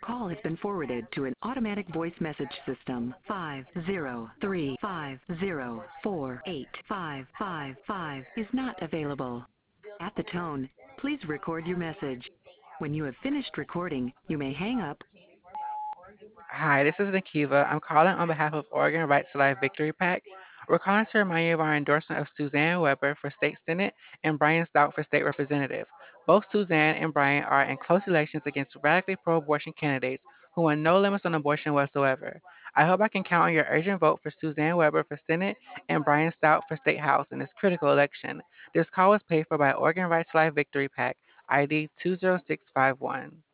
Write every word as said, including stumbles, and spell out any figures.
call has been forwarded to an automatic voice message system. Five zero three five zero four eight five five five is not available. At the tone, please record your message. When you have finished recording, you may hang up. Hi, this is Nikiva. I'm calling on behalf of Oregon Rights to Life Victory PAC. We're calling to remind you of our endorsement of Suzanne Weber for State Senate and Brian Stout for State Representative. Both Suzanne and Brian are in close elections against radically pro-abortion candidates who want no limits on abortion whatsoever. I hope I can count on your urgent vote for Suzanne Weber for Senate and Brian Stout for State House in this critical election. This call was paid for by Oregon Rights to Life Victory PAC, I D two zero six five one.